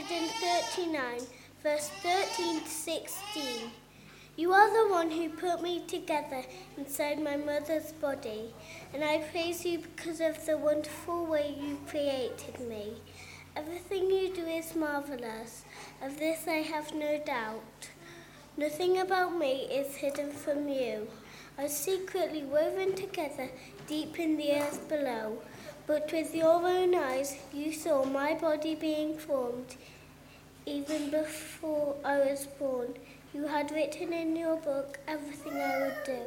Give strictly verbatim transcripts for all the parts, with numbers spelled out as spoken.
thirty-nine, verse thirteen to sixteen. You are the one who put me together inside my mother's body, and I praise you because of the wonderful way you created me. Everything you do is marvelous. Of this I have no doubt. Nothing about me is hidden from you. I was secretly woven together deep in the earth below, but with your own eyes you saw my body being formed. Even before I was born, you had written in your book everything I would do.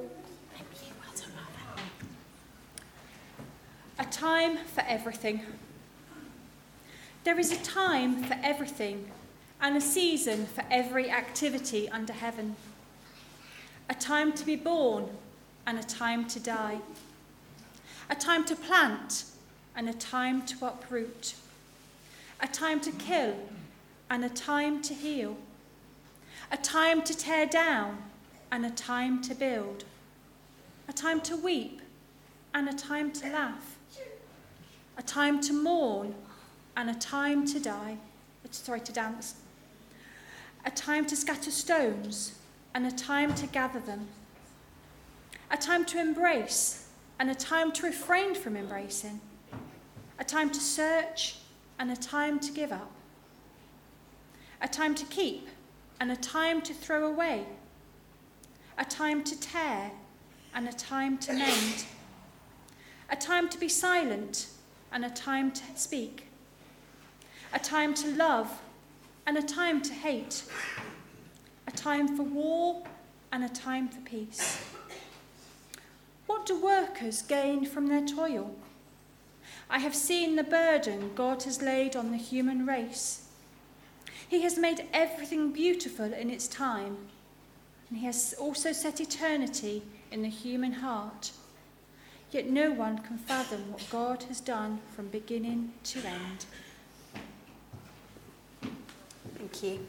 A time for everything. There is a time for everything, and a season for every activity under heaven. A time to be born, and a time to die. A time to plant, and a time to uproot. A time to kill, and a time to heal. A time to tear down, and a time to build. A time to weep, and a time to laugh. A time to mourn, and a time to die. Sorry, to dance. A time to scatter stones, and a time to gather them. A time to embrace, and a time to refrain from embracing. A time to search, and a time to give up. A time to keep, and a time to throw away. A time to tear, and a time to mend. A time to be silent, and a time to speak. A time to love, and a time to hate. A time for war, and a time for peace. What do workers gain from their toil? I have seen the burden God has laid on the human race. He has made everything beautiful in its time, and he has also set eternity in the human heart. Yet no one can fathom what God has done from beginning to end. Thank you.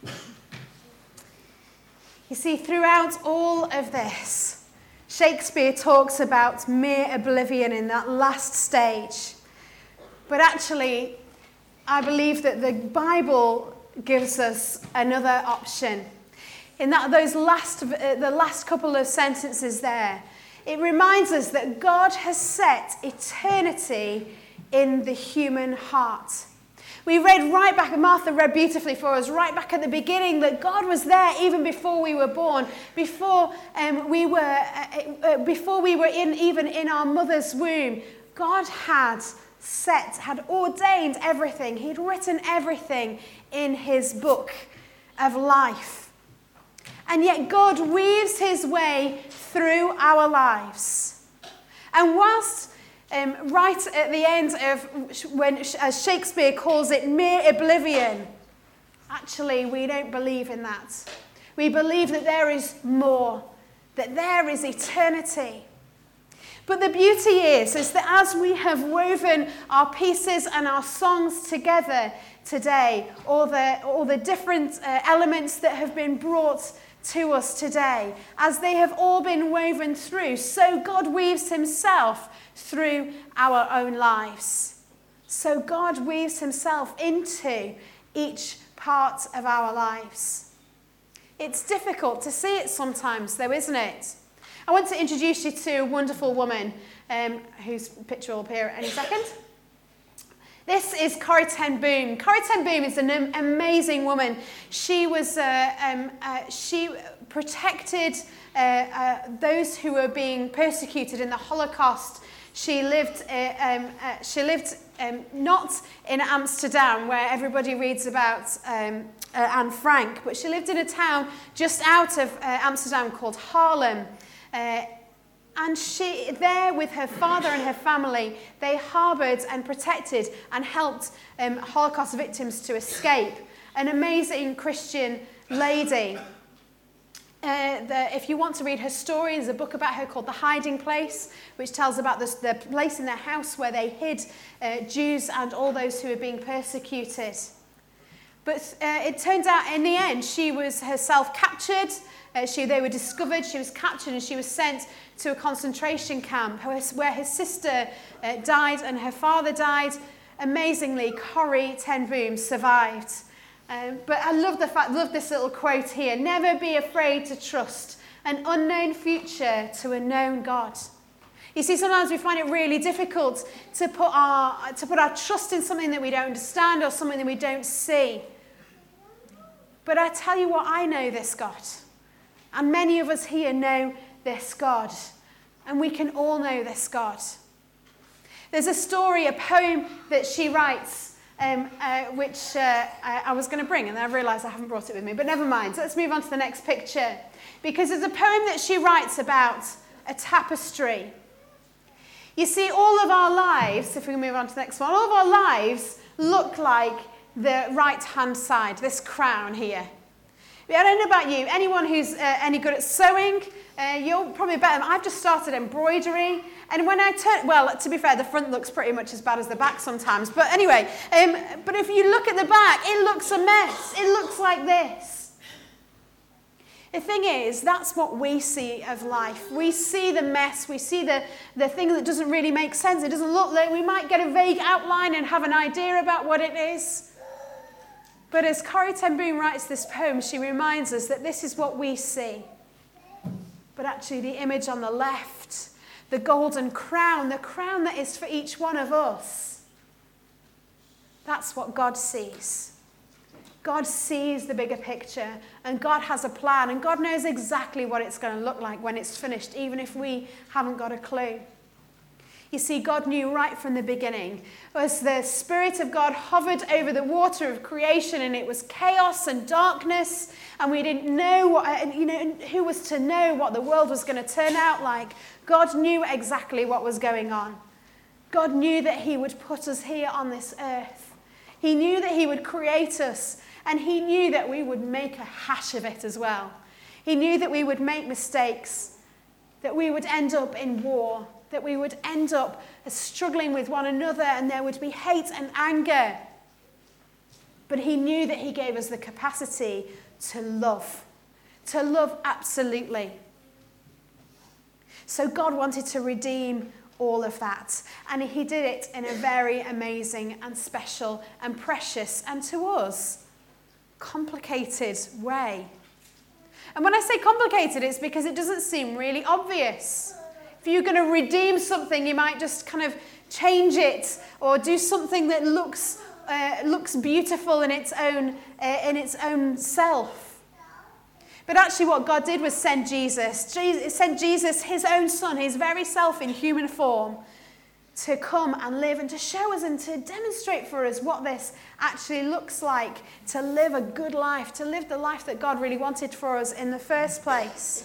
You see, throughout all of this, Shakespeare talks about mere oblivion in that last stage. But actually, I believe that the Bible gives us another option. In that those last, uh, the last couple of sentences there, it reminds us that God has set eternity in the human heart. We read right back, Martha read beautifully for us, right back at the beginning, that God was there even before we were born, before um, we were, uh, uh, before we were in even in our mother's womb. God had set, had ordained everything. He'd written everything in his book of life. And yet God weaves his way through our lives. And whilst um, right at the end of when, as Shakespeare calls it, mere oblivion, actually we don't believe in that. We believe that there is more, that there is eternity. But the beauty is, is that as we have woven our pieces and our songs together today, all the, all the different uh, elements that have been brought to us today, as they have all been woven through, so God weaves himself through our own lives. So God weaves himself into each part of our lives. It's difficult to see it sometimes, though, isn't it? I want to introduce you to a wonderful woman um, whose picture will appear any second. This is Corrie ten Boom. Corrie ten Boom is an amazing woman. She was uh, um, uh, she protected uh, uh, those who were being persecuted in the Holocaust. She lived uh, um, uh, she lived um, not in Amsterdam, where everybody reads about um, uh, Anne Frank, but she lived in a town just out of uh, Amsterdam called Haarlem. Uh, And she, there with her father and her family, they harboured and protected and helped um, Holocaust victims to escape. An amazing Christian lady. Uh, the, if you want to read her story, there's a book about her called The Hiding Place, which tells about this, the place in their house where they hid uh, Jews and all those who were being persecuted. But uh, it turns out in the end, she was herself captured. Uh, she, they were discovered, she was captured, and she was sent to a concentration camp where her sister uh, died and her father died. Amazingly, Corrie ten Boom survived. Um, but I love the fact, love this little quote here. Never be afraid to trust an unknown future to a known God. You see, sometimes we find it really difficult to put our to put our trust in something that we don't understand or something that we don't see. But I tell you what, I know this God. And many of us here know this God. And we can all know this God. There's a story, a poem that she writes, um, uh, which uh, I, I was going to bring, and then I realised I haven't brought it with me. But never mind. So let's move on to the next picture. Because there's a poem that she writes about a tapestry. You see, all of our lives, if we can move on to the next one, all of our lives look like the right-hand side, this crown here. I don't know about you, anyone who's uh, any good at sewing, uh, you're probably better than I've just started embroidery, and when I turn, well, to be fair, the front looks pretty much as bad as the back sometimes, but anyway, um, but if you look at the back, it looks a mess. It looks like this. The thing is, that's what we see of life. We see the mess, we see the, the thing that doesn't really make sense. It doesn't look like, we might get a vague outline and have an idea about what it is. But as Corrie ten Boom writes this poem, she reminds us that this is what we see. But actually the image on the left, the golden crown, the crown that is for each one of us, that's what God sees. God sees the bigger picture, and God has a plan, and God knows exactly what it's going to look like when it's finished, even if we haven't got a clue. You see, God knew right from the beginning. As the Spirit of God hovered over the water of creation, and it was chaos and darkness, and we didn't know what, you know, who was to know what the world was going to turn out like. God knew exactly what was going on. God knew that he would put us here on this earth. He knew that he would create us, and he knew that we would make a hash of it as well. He knew that we would make mistakes, that we would end up in war, that we would end up struggling with one another, and there would be hate and anger. But he knew that he gave us the capacity to love, to love absolutely. So God wanted to redeem all of that, and he did it in a very amazing and special and precious, and to us, complicated way. And when I say complicated, it's because it doesn't seem really obvious. If you're going to redeem something, you might just kind of change it or do something that looks uh, looks beautiful in its own uh, in its own self. But actually, what God did was send Jesus. Jesus sent Jesus, his own Son, his very self in human form, to come and live and to show us and to demonstrate for us what this actually looks like to live a good life, to live the life that God really wanted for us in the first place.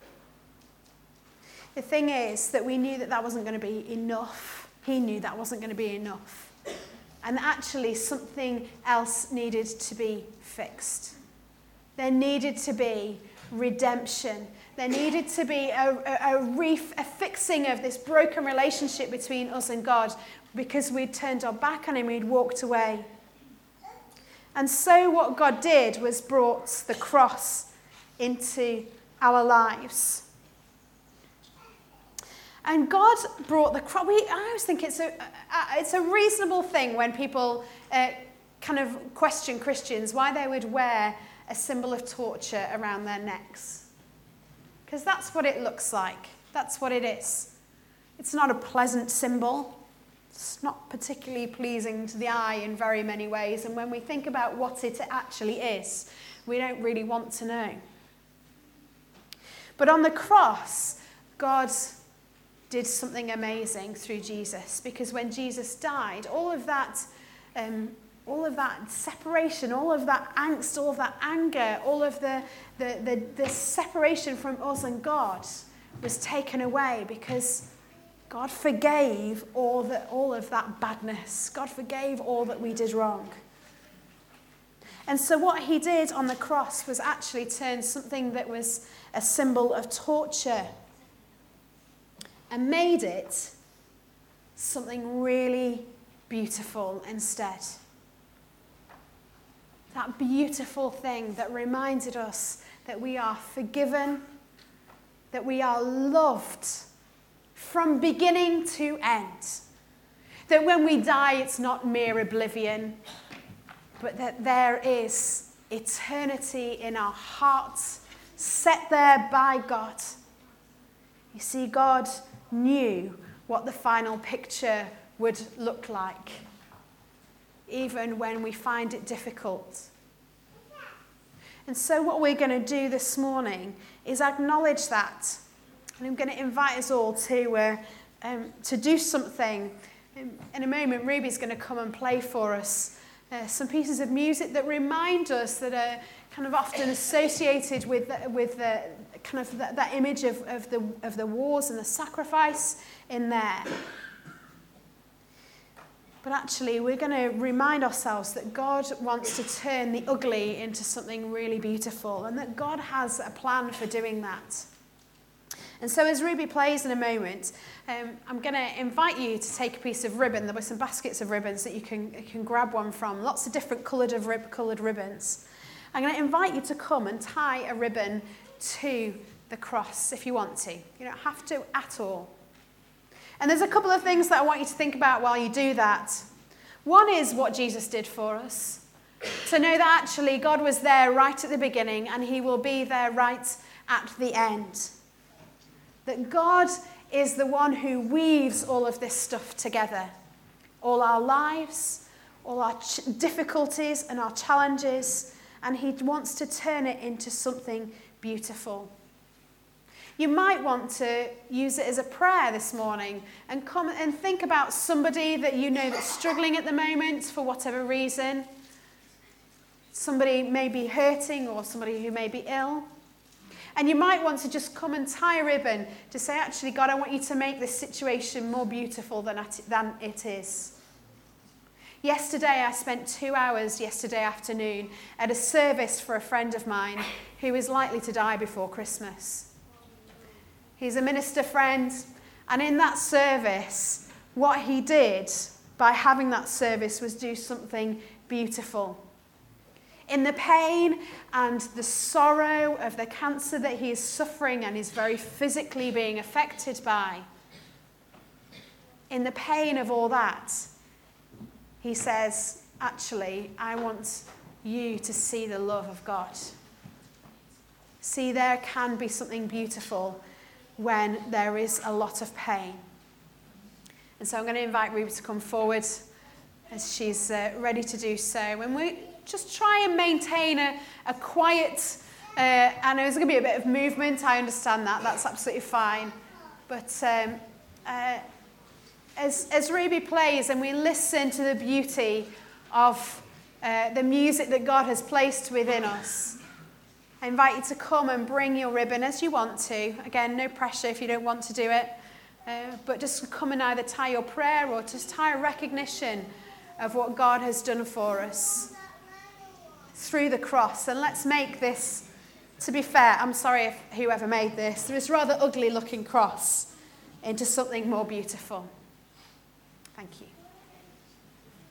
The thing is that we knew that that wasn't going to be enough. He knew that wasn't going to be enough. And actually something else needed to be fixed. There needed to be redemption. There needed to be a, a, a, ref, a fixing of this broken relationship between us and God, because we'd turned our back on him, we'd walked away. And so what God did was brought the cross into our lives. And God brought the cross. We, I always think it's a, it's a reasonable thing when people uh, kind of question Christians why they would wear a symbol of torture around their necks. Because that's what it looks like. That's what it is. It's not a pleasant symbol. It's not particularly pleasing to the eye in very many ways. And when we think about what it actually is, we don't really want to know. But on the cross, God did something amazing through Jesus, because when Jesus died, all of that um, all of that separation, all of that angst, all of that anger, all of the, the, the, the separation from us and God was taken away, because God forgave all, the, all of that badness. God forgave all that we did wrong. And so what he did on the cross was actually turn something that was a symbol of torture and made it something really beautiful instead. That beautiful thing that reminded us that we are forgiven, that we are loved from beginning to end. That when we die, it's not mere oblivion. but that there is eternity in our hearts, set there by God. You see, God knew what the final picture would look like, even when we find it difficult. And so what we're going to do this morning is acknowledge that. And I'm going to invite us all to, uh, um, to do something. In, in a moment, Ruby's going to come and play for us uh, some pieces of music that remind us, that are kind of often associated with, the, with the, kind of that, that image of, of, the, of the wars and the sacrifice in there. But actually, we're going to remind ourselves that God wants to turn the ugly into something really beautiful, and that God has a plan for doing that. And so as Ruby plays in a moment, um, I'm going to invite you to take a piece of ribbon. There were some baskets of ribbons that you can, you can grab one from, lots of different coloured, of rib, coloured ribbons. I'm going to invite you to come and tie a ribbon to the cross if you want to. You don't have to at all. And there's a couple of things that I want you to think about while you do that. One is what Jesus did for us. To know that actually God was there right at the beginning and he will be there right at the end. That God is the one who weaves all of this stuff together. All our lives, all our ch- difficulties and our challenges, and he wants to turn it into something beautiful. You might want to use it as a prayer this morning and come and think about somebody that you know that's struggling at the moment for whatever reason. Somebody may be hurting or somebody who may be ill. And you might want to just come and tie a ribbon to say, actually, God, I want you to make this situation more beautiful than it is. Yesterday, I spent two hours yesterday afternoon at a service for a friend of mine who is likely to die before Christmas. He's a minister friend, and in that service, what he did by having that service was do something beautiful. In the pain and the sorrow of the cancer that he is suffering and is very physically being affected by, in the pain of all that, he says, actually, I want you to see the love of God. See, there can be something beautiful when there is a lot of pain. And so I'm going to invite Ruby to come forward as she's uh, ready to do so. And we just try and maintain a, a quiet, uh, I know there's going to be a bit of movement, I understand that, that's absolutely fine. But um, uh, as, as Ruby plays and we listen to the beauty of uh, the music that God has placed within us, I invite you to come and bring your ribbon as you want to. Again, no pressure if you don't want to do it. Uh, but just come and either tie your prayer or just tie a recognition of what God has done for us through the cross. And let's make this, to be fair, I'm sorry if whoever made this, this rather ugly looking cross into something more beautiful. Thank you.